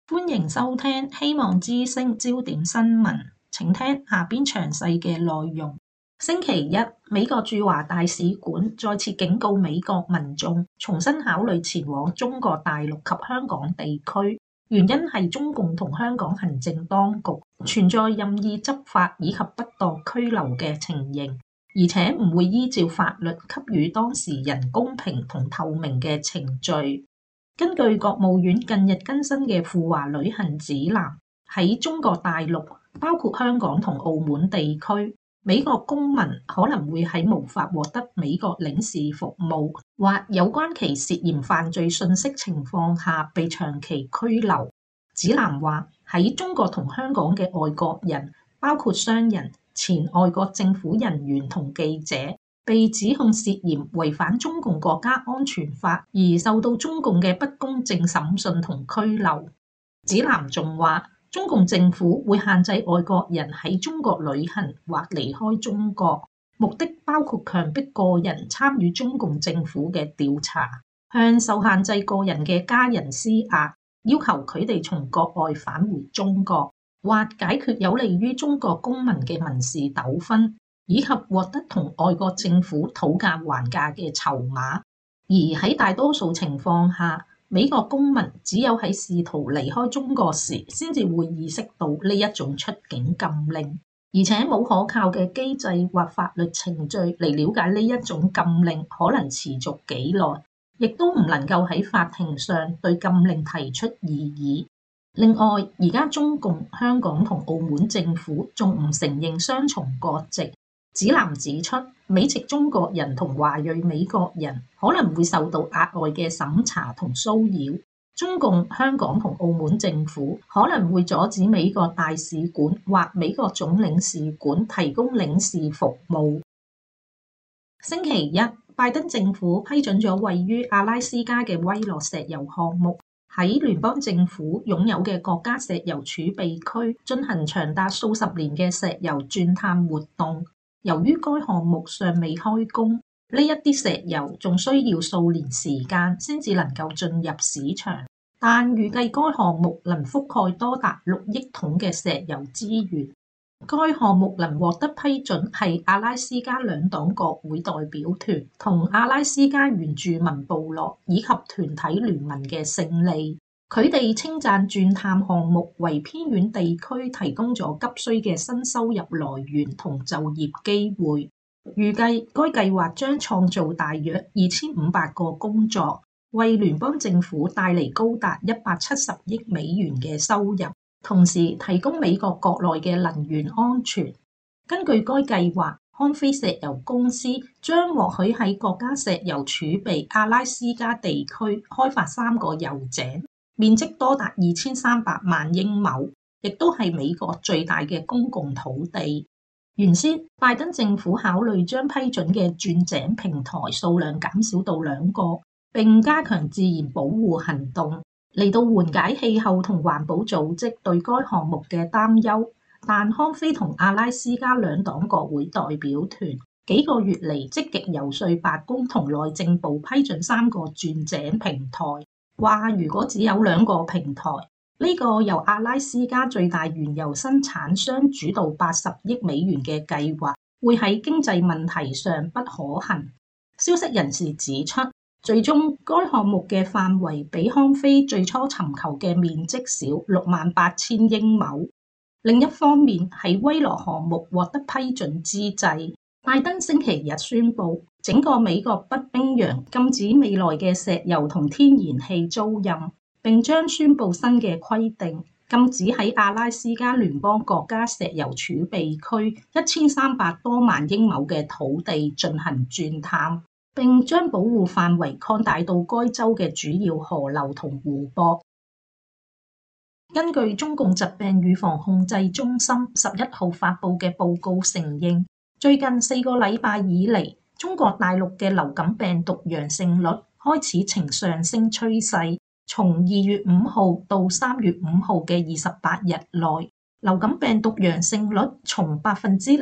歡迎收聽希望之聲焦點新聞，請聽下邊詳細嘅內容。星期一，美國駐華大使館再次警告美國民眾重新考慮前往中國大陸及香港地區，原因係中共同香港行政當局存在任意執法以及不當拘留嘅情形，而且唔會依照法律給予當事人公平同透明嘅程序。根據國務院近日更新嘅赴華旅行指南，喺中國大陸，包括香港同澳門地區，美國公民可能會喺無法獲得美國領事服務或有關其涉嫌犯罪訊息情況下被長期拘留。指南話，喺中國同香港嘅外國人，包括商人、前外國政府人員同記者，被指控涉嫌違反中共國家安全法而受到中共嘅不公正審訊同拘留。指南仲話，中共政府會限制外國人喺中國旅行或離開中國，目的包括強迫個人參與中共政府嘅調查，向受限制個人嘅家人施壓，要求佢哋從國外返回中國，或解決有利於中國公民嘅民事糾紛，以及獲得同外國政府討價還價嘅籌碼。而喺大多數情況下，美國公民只有喺試圖離開中國時，先至會意識到呢一種出境禁令，而且冇可靠嘅機制或法律程序嚟了解呢一種禁令可能持續幾耐，亦都唔能夠喺法庭上對禁令提出異議。另外，而家中共、香港同澳門政府仲唔承認雙重國籍。指南指出，美籍中國人同華裔美國人可能會受到額外嘅審查同騷擾。中共、香港同澳門政府可能會阻止美國大使館或美國總領事館提供領事服務。星期一，拜登政府批准咗位於阿拉斯加嘅威洛石油項目喺聯邦政府擁有嘅國家石油儲備區進行長達數十年嘅石油鑽探活動。由於該項目尚未開工，呢一啲石油仲需要數年時間先至能夠進入市場，但預計該項目能覆蓋多達6億桶嘅石油資源。該項目能獲得批准係阿拉斯加兩黨國會代表團同阿拉斯加原住民部落以及團體聯盟嘅勝利。佢哋稱讚鑽探項目為偏遠地區提供咗急需嘅新收入來源同就業機會，預計該計劃將創造大約2500個工作，為聯邦政府帶嚟高達170億美元嘅收入，同時提供美國國內嘅能源安全。根據該計劃，康菲石油公司將獲許喺國家石油儲備阿拉斯加地區開發3個油井，面積多達2300萬英畝，亦都係美國最大嘅公共土地。原先拜登政府考慮將批准嘅鑽井平台數量減少到2個，並加強自然保護行動，嚟到緩解氣候同環保組織對該項目嘅擔憂。但康菲同阿拉斯加兩黨國會代表團幾個月嚟積極遊說白宮同內政部批准3個鑽井平台，話如果只有2個平台，呢個由阿拉斯加最大原油生產商主導80億美元嘅計劃，會喺經濟問題上不可行。消息人士指出，最終該項目嘅範圍比康菲最初尋求嘅面積少68000英畝。另一方面，喺威洛項目獲得批准之際，拜登星期日宣布，整個美國北冰洋禁止未來嘅石油同天然氣租賃，並將宣布新嘅規定，禁止喺阿拉斯加聯邦國家石油儲備區1300多萬英畝嘅土地進行鑽探，並將保護範圍擴大到該州嘅主要河流同湖泊。根據中共疾病預防控制中心11號發佈嘅報告承認，最近4個禮拜以嚟，中國大陸嘅流感病毒陽性率開始呈上升趨勢。從2月5號到3月5號嘅28日內，流感病毒陽性率從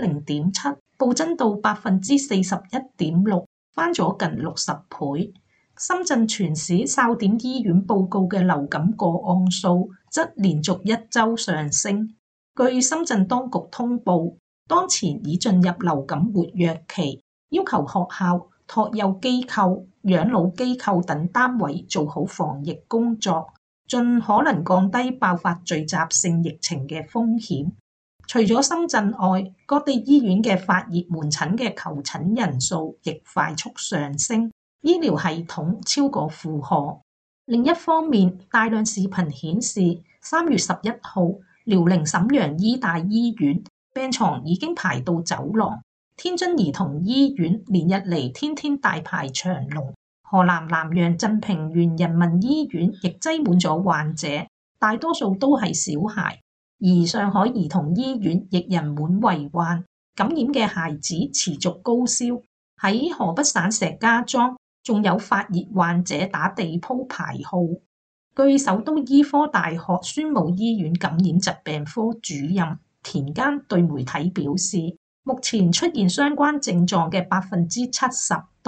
0.7% 暴增到 41.6%， 翻咗近60倍。 深圳全市哨點醫院報告嘅流感個案數則連續1週上升。據深圳當局通報，當前已進入流感活躍期，要求學校、託幼機構、養老機構等單位做好防疫工作，盡可能降低爆發聚集性疫情嘅風險。除咗深圳外，各地醫院嘅發熱門診嘅求診人數亦快速上升，醫療系統超過負荷。另一方面，大量視頻顯示，3月11號，遼寧瀋陽醫大醫院病床已經排到走廊，天津兒童醫院連日嚟天天大排長龍，河南南陽鎮平縣人民醫院亦擠滿咗患者，大多數都係小孩。而上海兒童醫院亦人滿為患，感染嘅孩子持續高燒。喺河北省石家莊，仲有發熱患者打地鋪排號。據首都醫科大學宣武醫院感染疾病科主任田間對媒體表示，目前出現相關症狀嘅70%到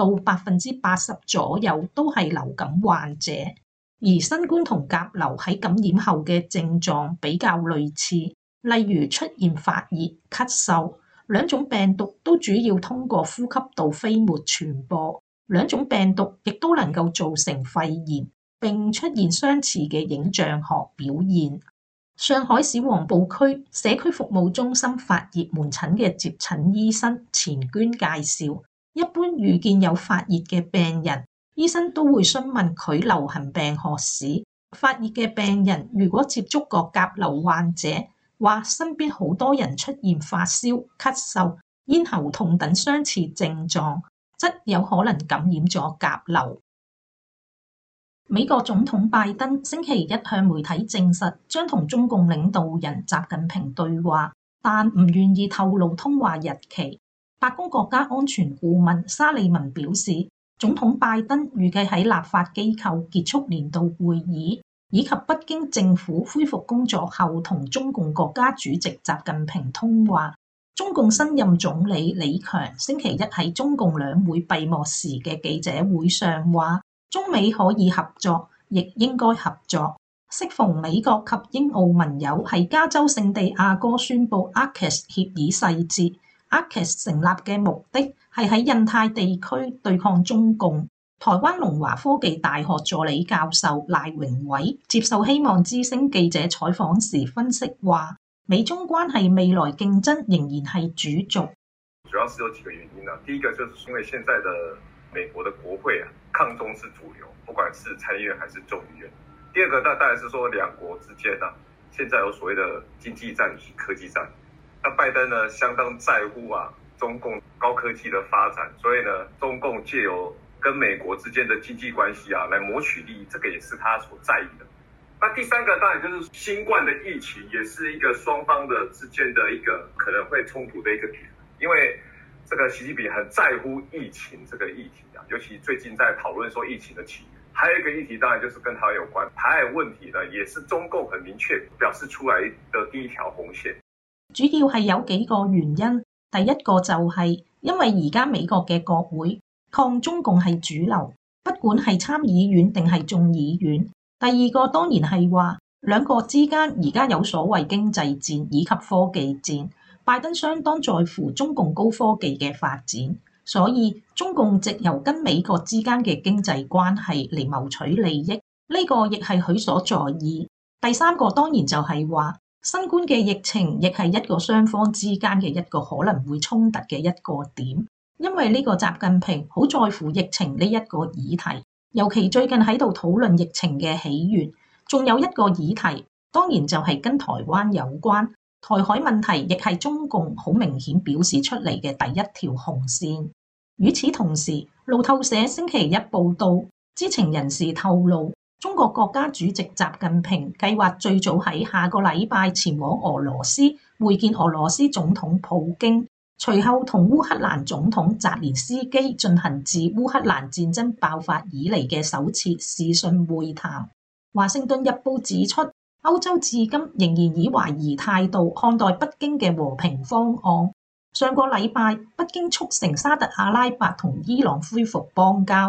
80%左右都係流感患者。而新冠同甲流喺感染後嘅症狀比較類似，例如出現發熱、咳嗽，兩種病毒都主要通過呼吸道飛沫傳播，兩種病毒亦都能夠造成肺炎，並出現相似嘅影像學表現。上海市黃浦區社區服務中心發熱門診嘅接診醫生錢娟介紹，一般遇見有發熱嘅病人，醫生都會詢問佢流行病學史。發熱嘅病人如果接觸過甲流患者，或身邊好多人出現發燒、咳嗽、咽喉痛等相似症狀，則有可能感染咗甲流。美國總統拜登星期一向媒體證實將同中共領導人習近平對話，但唔願意透露通話日期。白宮國家安全顧問沙利文表示，總統拜登預計喺立法機構結束年度會議，以及北京政府恢復工作後同中共國家主席習近平通話。中共新任總理李強星期一喺中共兩會閉幕時嘅記者會上話，中美可以合作，亦應該合作。適逢美國及英澳盟友喺加州聖地亞哥宣布 AUKUS 協議細節。AUKUS 成立嘅目的係喺印太地區對抗中共。台灣龍華科技大學助理教授賴榮偉接受希望之聲記者採訪時分析話，美中關係未來競爭仍然係主軸。 主要是有幾個原因啊。第一個就是因為現在的美國的國會啊，抗中是主流，不管是參議院還是眾議院。第二個當然是說兩國之間啊，現在有所謂的經濟戰與科技戰。那拜登呢，相當在乎中共高科技的發展，所以呢，中共借由跟美國之間的經濟關係來謀取利益，這個也是他所在意的。那第三個當然就是新冠的疫情，也是一個雙方的之間的一個可能會衝突的一個點，因為這個習近平很在乎疫情這個議題尤其最近在討論說疫情的起源。還有一個議題當然就是跟台灣有關，台灣問題呢，也是中共很明確表示出來的第一條紅線。 主要係有幾個原因，第一個就係因為而家美國嘅國會抗中共係主流，不管係參議院定係眾議院。第二個當然係話兩國之間而家有所謂經濟戰以及科技戰，拜登相當在乎中共高科技嘅發展，所以中共藉由跟美國之間嘅經濟關係嚟謀取利益，呢個亦係佢所在意。第三個當然就係話新冠嘅疫情亦係一個雙方之間嘅一個可能會衝突嘅一個點，因為呢個習近平好在乎疫情呢一個議題，尤其最近喺度討論疫情嘅起源。仲有一個議題當然就係跟台灣有關，台海問題亦係中共好明顯表示出嚟嘅第一條紅線。與此同時，路透社星期一報道，知情人士透露，中國國家主席習近平計劃最早喺下個禮拜前往俄羅斯會見俄羅斯總統普京，隨後同烏克蘭總統澤連斯基進行自烏克蘭戰爭爆發以嚟嘅首次視訊會談。華盛頓日報指出，歐洲至今仍然以懷疑態度看待北京嘅和平方案。上個禮拜，北京促成沙特阿拉伯同伊朗恢復邦交。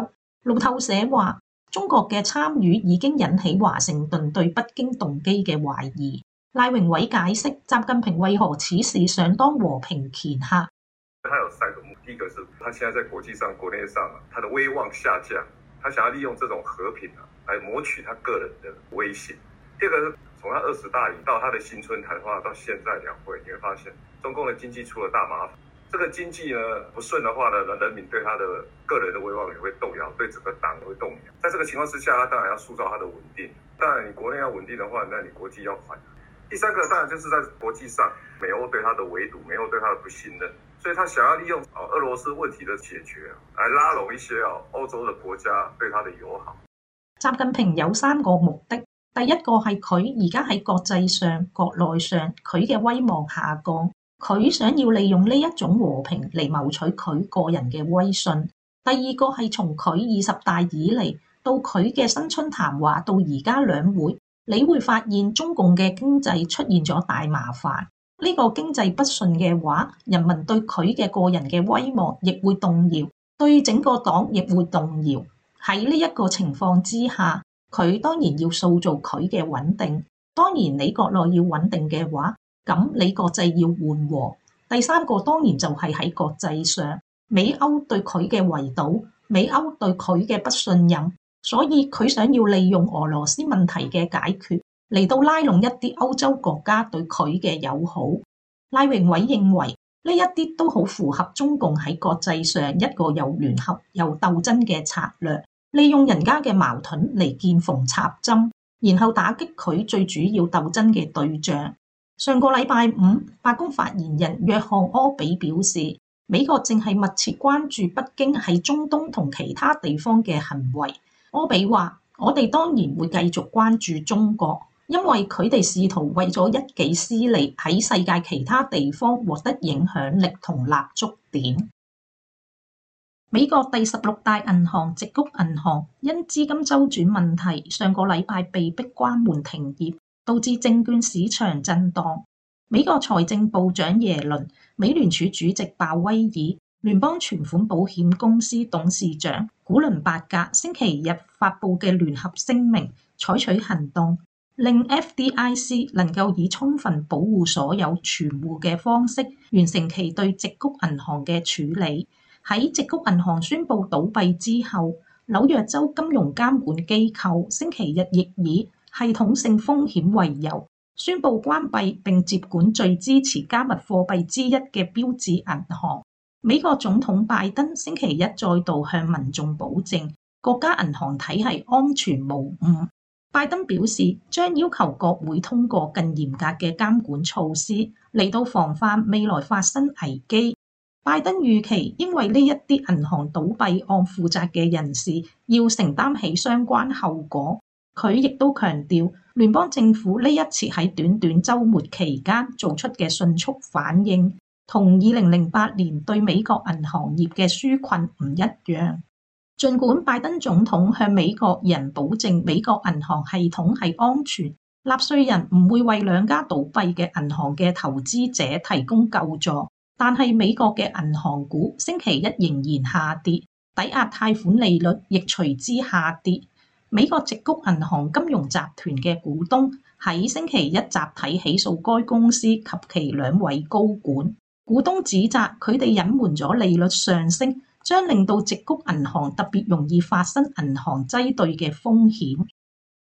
路透社話，中國嘅參與已經引起華盛頓對北京動機嘅懷疑。賴榮偉解釋，習近平為何此事想當和平恫嚇。 他有3個目的，第一個是他現在在國際上、國內上他的威望下降，他想要利用這種和平來謀取他個人的威信。第二個，從他20大以到他的新春談話到現在兩會，你會發現中共的經濟出了大麻煩。這個經濟呢不順的話呢，人民對他的個人的威望也會動搖，對整個黨也會動搖。在這個情況之下，他當然要塑造他的穩定。當然，你國內要穩定的話，那你國際要緩。第三個當然就是在國際上，美歐對他的圍堵，美歐對他的不信任，所以他想要利用俄羅斯問題的解決，來拉攏一些歐洲的國家對他的友好。 習近平有3個目的，第一個係佢而家喺國際上、國內上，佢嘅威望下降。佢想要利用呢一種和平嚟謀取佢個人嘅威信。第二個係從佢20大以嚟到佢嘅新春談話到而家兩會，你會發現中共嘅經濟出現咗大麻煩。呢個經濟不順嘅話，人民對佢嘅個人嘅威望亦會動搖，對整個黨亦會動搖。喺呢一個情況之下，佢當然要塑造佢嘅穩定。當然你國內要穩定嘅話，咁你國際要緩和。第三個當然就係喺國際上，美歐對佢嘅圍堵，美歐對佢嘅不信任，所以佢想要利用俄羅斯問題嘅解決嚟到拉攏一啲歐洲國家對佢嘅友好。賴榮偉認為呢一啲都好符合中共喺國際上一個又聯合又鬥爭嘅策略，利用人家嘅矛盾嚟見縫插針，然後打擊佢最主要鬥爭嘅對象。上個禮拜五，白宮發言人約翰柯比表示，美國正係密切關注北京喺中東同其他地方嘅行為。柯比話：我哋當然會繼續關注中國，因為佢哋試圖為咗一己私利喺世界其他地方獲得影響力同立足點。美國第16大銀行矽谷銀行因資金周轉問題，上個禮拜被迫關門停業，導致證券市場震盪。美國財政部長耶倫、美聯儲主席鮑威爾、聯邦存款保險公司董事長古倫伯格星期日發布嘅聯合聲明，採取行動，令 FDIC 能夠以充分保護所有存戶嘅方式，完成其對矽谷銀行嘅處理。喺矽谷銀行宣布倒閉之後，紐約州金融監管機構星期日亦以系統性風險為由，宣布關閉並接管最支持加密貨幣之一嘅標誌銀行。美國總統拜登星期一再度向民眾保證，國家銀行體系安全無誤。拜登表示，將要求國會通過更嚴格嘅監管措施，嚟到防範未來發生危機。拜登預期，因為呢一啲銀行倒閉案負責嘅人士要承擔起相關後果。佢亦都強調，聯邦政府呢一次喺短短週末期間做出嘅迅速反應，同2008年對美國銀行業嘅紓困唔一樣。儘管拜登總統向美國人保證美國銀行系統係安全，納稅人唔會為兩家倒閉嘅銀行嘅投資者提供救助，但係美國嘅銀行股星期一仍然下跌，抵押貸款利率亦隨之下跌。美國矽谷銀行金融集團嘅股東喺星期一集體起訴該公司及其2位高管，股東指責佢哋隱瞞咗利率上升，將令到矽谷銀行特別容易發生銀行擠兌嘅風險。